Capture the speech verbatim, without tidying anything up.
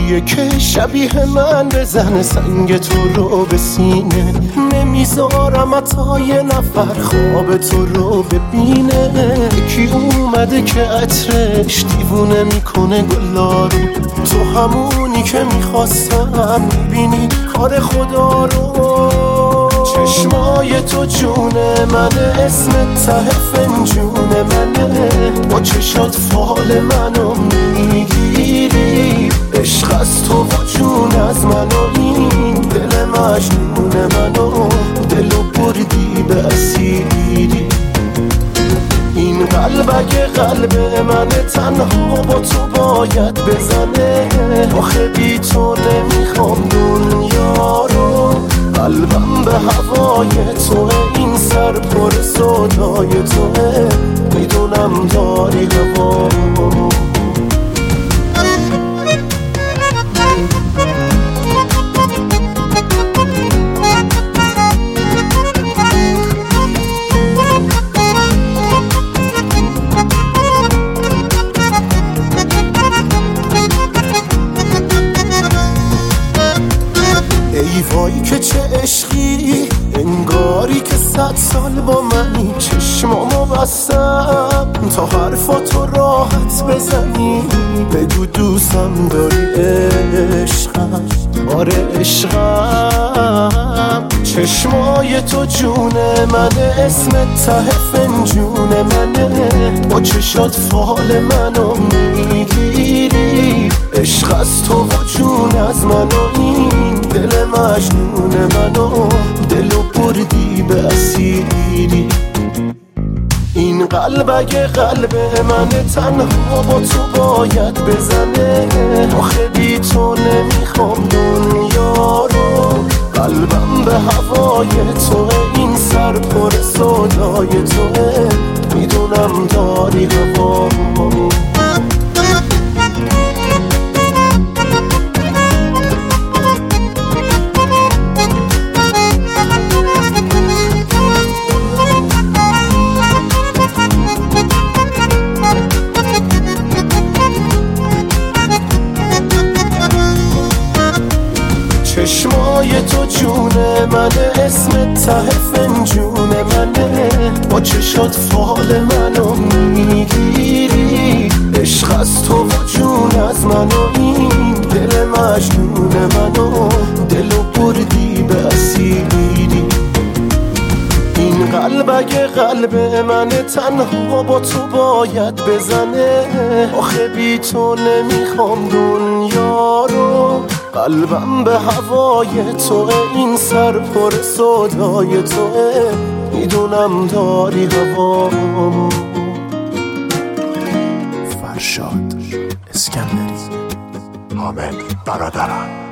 کیه که شبیه من بزنه سنگ تو رو به سینه؟ نمیذارم حتی یه نفر خواب تو رو ببینه. کی اومده که عطرش دیوونه میکنه گلا رو؟ تو همونی که میخواستم، میبینی کار خدا رو. چشمای تو جونه منه، اسم ته فنجون منه، با چشات فال منو میگیری. عشق از تو و جون از منو، این دل مجنون منو، دلو بردی به اسیری. این قلب اگه قلب منه، تنها با تو باید بزنه. آخه بی تو نمیخوام دنیا رو. قلبم به هوای توه، این سر پر صدای توه، میدونم داری هوا. ای وای که چه عشقی، انگاری که صد سال با منی. چشمامو بستم تا حرفاتو راحت بزنی. بگو دوستم داری عشقم، آره عشقم. چشمای تو جونه منه، اسم ته فنجون منه، با چشات فال منو میگیری. عشق از تو و جون از منو، این دل مجنون منو، دلو بردی به اسیری. این قلب اگه قلب منه، تنها با تو باید بزنه. آخه بی تو نمیخوام دنیا رو. قلبم به هوای توه، این سر پر صدای توه، میدونم داری هوا. چشمای تو جونه منه، اسم ته فنجون منه، با چشات فال منو میگیری. عشق از تو و جون از منو، این دل مجنون منو، دلو بردی به اسیری. این قلب اگه قلب منه، تنها با تو باید بزنه. آخه بی تو نمیخوام دنیا رو. قلبم به هوای توه، این سر پر صدای توه، میدونم داری هوا. فرشاد اسکندری، حامد برادران.